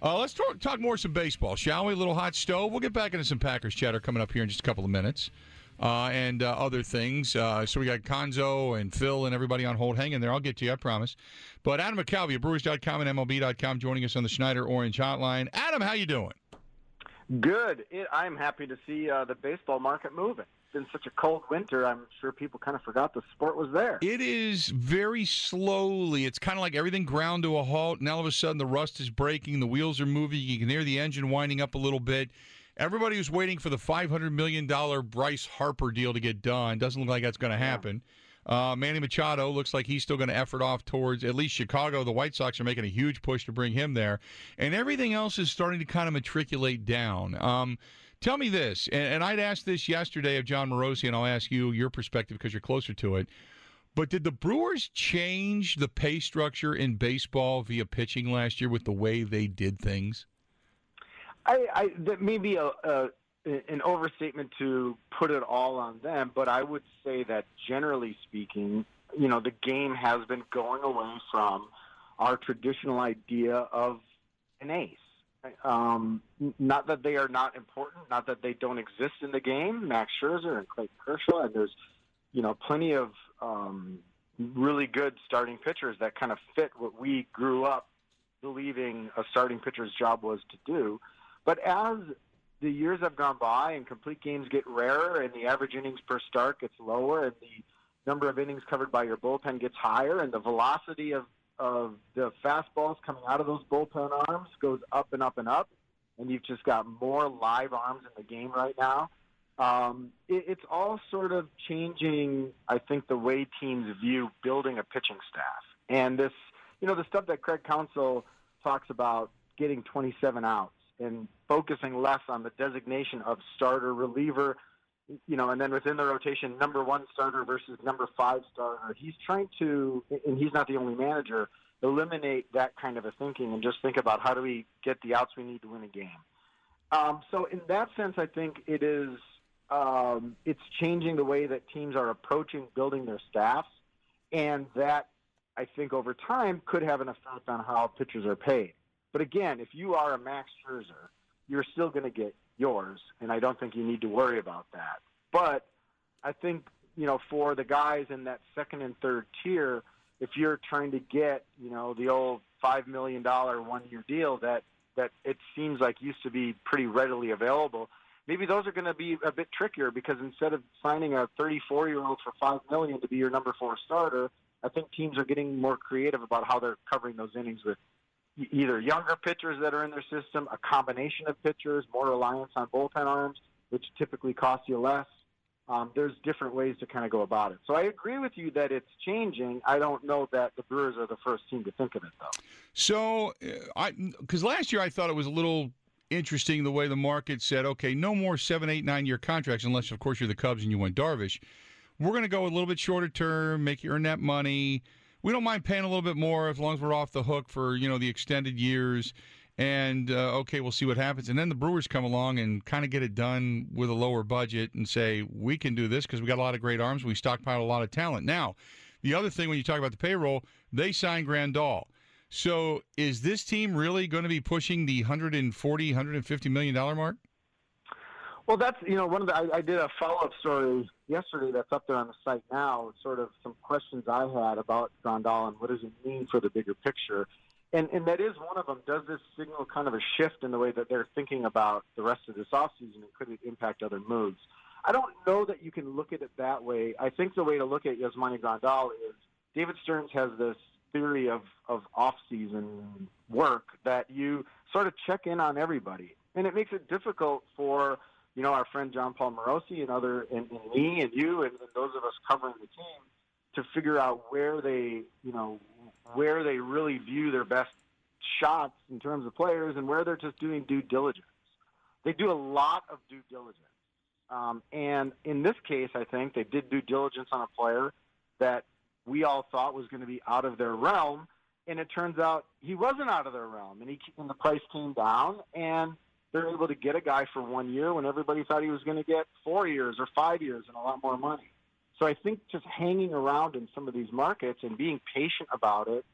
Let's talk more some baseball, shall we? A little hot stove. We'll get back into some Packers chatter coming up here in just a couple of minutes. And other things. So we got Conzo and Phil and everybody on hold. Hang in there. I'll get to you, I promise. But Adam McCalvy of Brewers.com and MLB.com joining us on the Schneider Orange Hotline. Adam, how you doing? Good. I'm happy to see the baseball market moving. It's been such a cold winter, I'm sure people kind of forgot the sport was there. It is very slowly. It's kind of like everything ground to a halt, and all of a sudden the rust is breaking, the wheels are moving, you can hear the engine winding up a little bit. Everybody was waiting for the $500 million Bryce Harper deal to get done. Doesn't look like that's going to happen. Manny Machado looks like he's still going to effort off towards at least Chicago. The White Sox are making a huge push to bring him there. And everything else is starting to kind of matriculate down. Tell me this, and I'd asked this yesterday of John Morosi, and I'll ask you your perspective because you're closer to it. But did the Brewers change the pay structure in baseball via pitching last year with the way they did things? That may be an overstatement to put it all on them, but I would say that generally speaking, the game has been going away from our traditional idea of an ace. Not that they are not important, not that they don't exist in the game. Max Scherzer and Clayton Kershaw, and there's, plenty of really good starting pitchers that kind of fit what we grew up believing a starting pitcher's job was to do. But as the years have gone by and complete games get rarer and the average innings per start gets lower and the number of innings covered by your bullpen gets higher and the velocity of the fastballs coming out of those bullpen arms goes up and up and up, and you've just got more live arms in the game right now, it's all sort of changing, I think, the way teams view building a pitching staff. And this, the stuff that Craig Counsell talks about, getting 27 outs and focusing less on the designation of starter, reliever, and then within the rotation, number one starter versus number five starter. He's trying to, and he's not the only manager, eliminate that kind of a thinking and just think about how do we get the outs we need to win a game. So in that sense, I think it is, it's changing the way that teams are approaching building their staffs, and that, I think, over time could have an effect on how pitchers are paid. But again, if you are a Max Scherzer, you're still going to get yours, and I don't think you need to worry about that. But I think, for the guys in that second and third tier, if you're trying to get, the old $5 million one-year deal that it seems like used to be pretty readily available, maybe those are going to be a bit trickier, because instead of signing a 34-year-old for $5 million to be your number 4 starter, I think teams are getting more creative about how they're covering those innings with either younger pitchers that are in their system, a combination of pitchers, more reliance on bullpen arms, which typically cost you less. There's different ways to kind of go about it. So I agree with you that it's changing. I don't know that the Brewers are the first team to think of it, though. So, because last year I thought it was a little interesting the way the market said, okay, no more 7, 8, 9-year contracts unless, of course, you're the Cubs and you went Darvish. We're going to go a little bit shorter term, make you earn that money. We don't mind paying a little bit more as long as we're off the hook for, the extended years. And, okay, we'll see what happens. And then the Brewers come along and kind of get it done with a lower budget and say, we can do this because we got a lot of great arms. We stockpiled a lot of talent. Now, the other thing when you talk about the payroll, they signed Grandal. So is this team really going to be pushing the $140, $150 million mark? Well, that's, one of the, I did a follow-up story yesterday that's up there on the site now, sort of some questions I had about Grandal and what does it mean for the bigger picture. And that is one of them. Does this signal kind of a shift in the way that they're thinking about the rest of this offseason, and could it impact other moves? I don't know that you can look at it that way. I think the way to look at Yasmani Grandal is David Stearns has this theory of off-season work that you sort of check in on everybody. And it makes it difficult for, our friend John Paul Morosi and me and you and those of us covering the team to figure out where they really view their best shots in terms of players and where they're just doing due diligence. They do a lot of due diligence. And in this case, I think they did due diligence on a player that we all thought was going to be out of their realm, and it turns out he wasn't out of their realm, and the price came down, and they're able to get a guy for 1 year when everybody thought he was going to get 4 years or 5 years and a lot more money. So I think just hanging around in some of these markets and being patient about it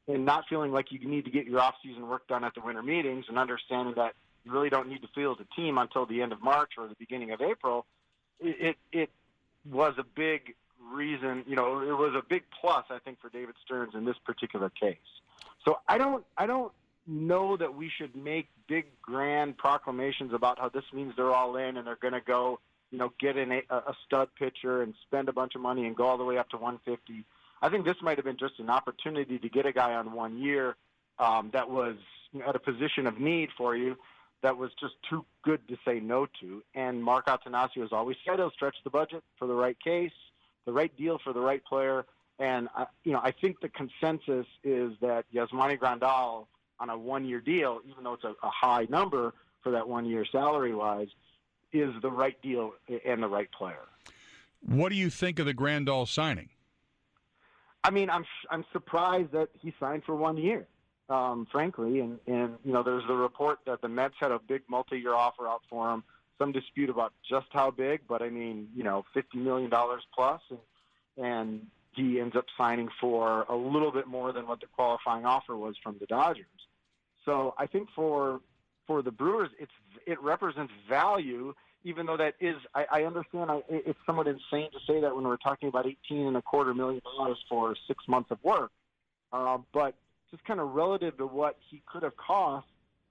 and not feeling like you need to get your off-season work done at the winter meetings and understanding that you really don't need to field a team until the end of March or the beginning of April, it was a big reason, it was a big plus, I think, for David Stearns in this particular case. So I don't know that we should make big, grand proclamations about how this means they're all in and they're going to go, get a stud pitcher and spend a bunch of money and go all the way up to 150. I think this might have been just an opportunity to get a guy on 1 year that was at a position of need for you that was just too good to say no to. And Mark Attanasio has always said he'll stretch the budget for the right case, the right deal for the right player. And, I think the consensus is that Yasmani Grandal on a 1 year deal, even though it's a high number for that 1 year salary-wise, is the right deal and the right player. What do you think of the Grandal signing? I mean, I'm surprised that he signed for 1 year, frankly. And there's the report that the Mets had a big multi-year offer out for him. Some dispute about just how big, but I mean, $50 million plus, and he ends up signing for a little bit more than what the qualifying offer was from the Dodgers. So I think for the Brewers, it represents value, even though that is, I understand it's somewhat insane to say that when we're talking about $18.25 million for 6 months of work. But just kind of relative to what he could have cost,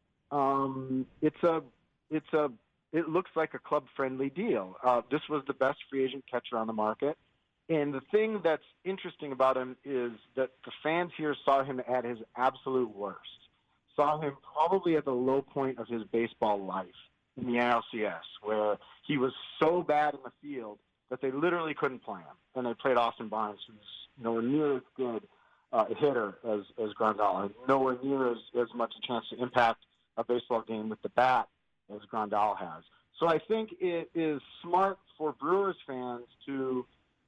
it looks like a club-friendly deal. This was the best free agent catcher on the market. And the thing that's interesting about him is that the fans here saw him at his absolute worst, saw him probably at the low point of his baseball life in the NLCS, where he was so bad in the field that they literally couldn't play him. And they played Austin Barnes, who's nowhere near as good a hitter as Grandal, and nowhere near as much a chance to impact a baseball game with the bat as Grandal has. So I think it is smart for Brewers fans to,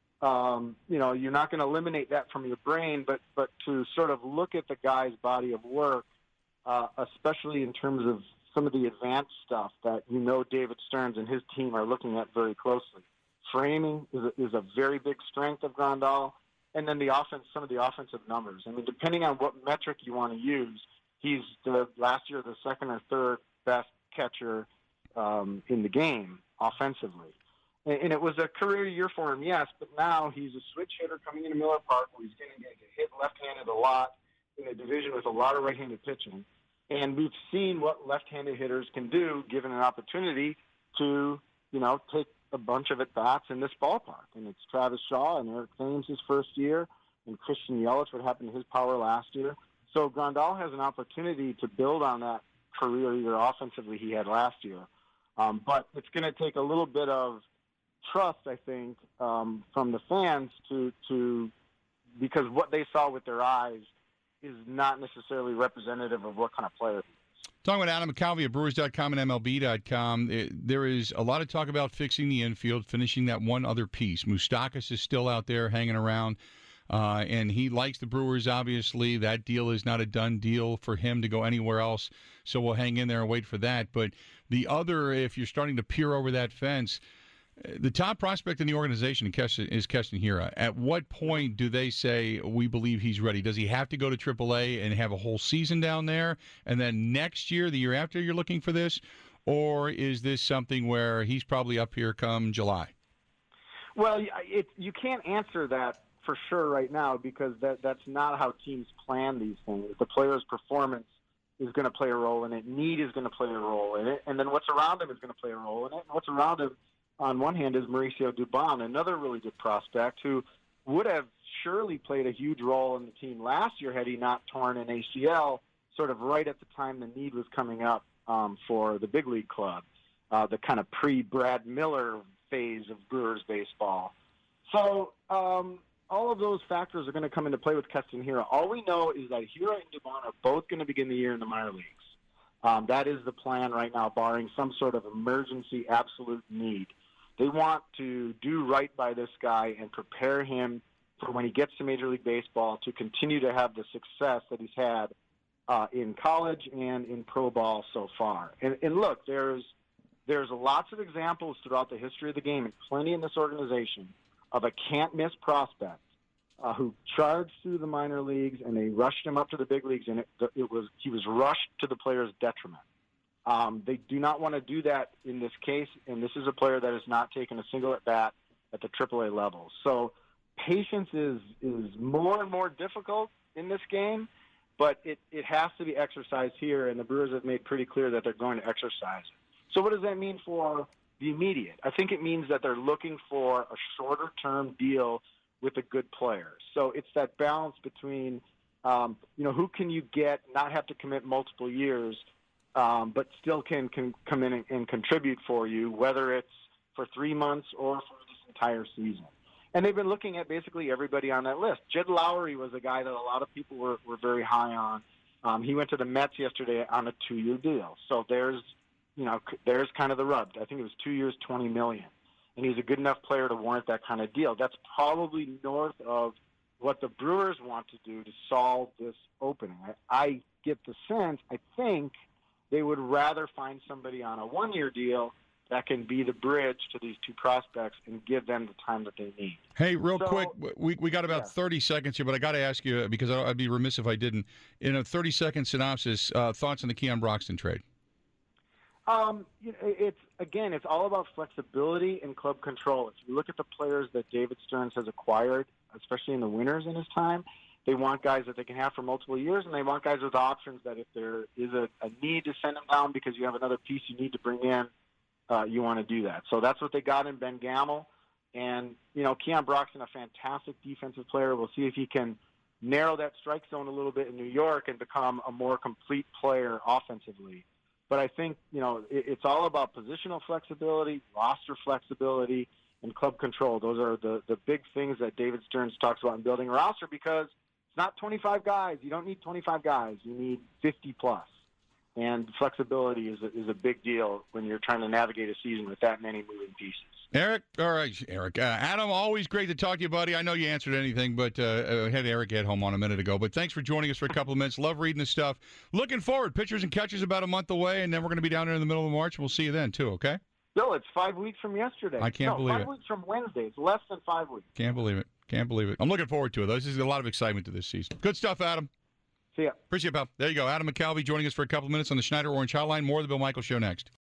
you're not going to eliminate that from your brain, but to sort of look at the guy's body of work, especially in terms of some of the advanced stuff that David Stearns and his team are looking at very closely. Framing is a very big strength of Grandal, and then the offense, some of the offensive numbers. I mean, depending on what metric you want to use, he's last year the second or third best catcher in the game offensively. And it was a career year for him, yes, but now he's a switch hitter coming into Miller Park where he's going to get hit left-handed a lot in a division with a lot of right-handed pitching. And we've seen what left-handed hitters can do given an opportunity to, take a bunch of at-bats in this ballpark. And it's Travis Shaw and Eric Thames his first year, and Christian Yelich, what happened to his power last year. So Grandal has an opportunity to build on that career year offensively he had last year. But it's going to take a little bit of trust, I think, from the fans to because what they saw with their eyes is not necessarily representative of what kind of player he is. Talking with Adam McCalvy at Brewers.com and MLB.com, there is a lot of talk about fixing the infield, finishing that one other piece. Moustakas is still out there hanging around, and he likes the Brewers, obviously. That deal is not a done deal for him to go anywhere else, so we'll hang in there and wait for that. But the other, if you're starting to peer over that fence, the top prospect in the organization is Keston Hiura. At what point do they say, we believe he's ready? Does he have to go to AAA and have a whole season down there, and then next year, the year after, you're looking for this? Or is this something where he's probably up here come July? Well, you can't answer that for sure right now because that's not how teams plan these things. The player's performance is going to play a role in it. Need is going to play a role in it. And then what's around him is going to play a role in it. And what's around him, on one hand, is Mauricio Dubon, another really good prospect who would have surely played a huge role in the team last year had he not torn an ACL sort of right at the time the need was coming up for the big league club, the kind of pre-Brad Miller phase of Brewers baseball. So all of those factors are going to come into play with Keston Hiura. All we know is that Hiura and Dubon are both going to begin the year in the minor leagues. That is the plan right now, barring some sort of emergency absolute need. They want to do right by this guy and prepare him for when he gets to Major League Baseball to continue to have the success that he's had in college and in pro ball so far. And look, there's lots of examples throughout the history of the game, and plenty in this organization, of a can't-miss prospect who charged through the minor leagues, and they rushed him up to the big leagues, and he was rushed to the player's detriment. They do not want to do that in this case, and this is a player that has not taken a single at-bat at the AAA level. So patience is more and more difficult in this game, but it has to be exercised here, and the Brewers have made pretty clear that they're going to exercise it. So what does that mean for the immediate? I think it means that they're looking for a shorter-term deal with a good player. So it's that balance between, who can you get, not have to commit multiple years, but still can come in and contribute for you, whether it's for 3 months or for this entire season. And they've been looking at basically everybody on that list. Jed Lowry was a guy that a lot of people were very high on. He went to the Mets yesterday on a 2-year deal. So there's kind of the rub. I think it was 2 years, $20 million. And he's a good enough player to warrant that kind of deal. That's probably north of what the Brewers want to do to solve this opening. I get the sense, I think, they would rather find somebody on a 1-year deal that can be the bridge to these two prospects and give them the time that they need. Hey, quick, we got about 30 seconds here, but I got to ask you, because I'd be remiss if I didn't. In a 30-second synopsis, thoughts on the Keon Broxton trade? It's all about flexibility and club control. If you look at the players that David Stearns has acquired, especially in the winters in his time, they want guys that they can have for multiple years, and they want guys with options that if there is a need to send them down because you have another piece you need to bring in, you want to do that. So that's what they got in Ben Gamel. And, Keon Broxton, a fantastic defensive player. We'll see if he can narrow that strike zone a little bit in New York and become a more complete player offensively. But I think, it's all about positional flexibility, roster flexibility, and club control. Those are the big things that David Stearns talks about in building a roster, because it's not 25 guys. You don't need 25 guys. You need 50-plus. And flexibility is a big deal when you're trying to navigate a season with that many moving pieces. Eric. Adam, always great to talk to you, buddy. I know you answered anything, but I had Eric at home on a minute ago. But thanks for joining us for a couple of minutes. Love reading this stuff. Looking forward. Pitchers and catchers about a month away, and then we're going to be down there in the middle of March. We'll see you then, too, okay? No, it's 5 weeks from yesterday. I can't believe it. 5 weeks from Wednesday. It's less than 5 weeks. Can't believe it. I'm looking forward to it. This is a lot of excitement to this season. Good stuff, Adam. See ya. Appreciate it, pal. There you go. Adam McCalvy joining us for a couple of minutes on the Schneider Orange Hotline. More of the Bill Michaels Show next.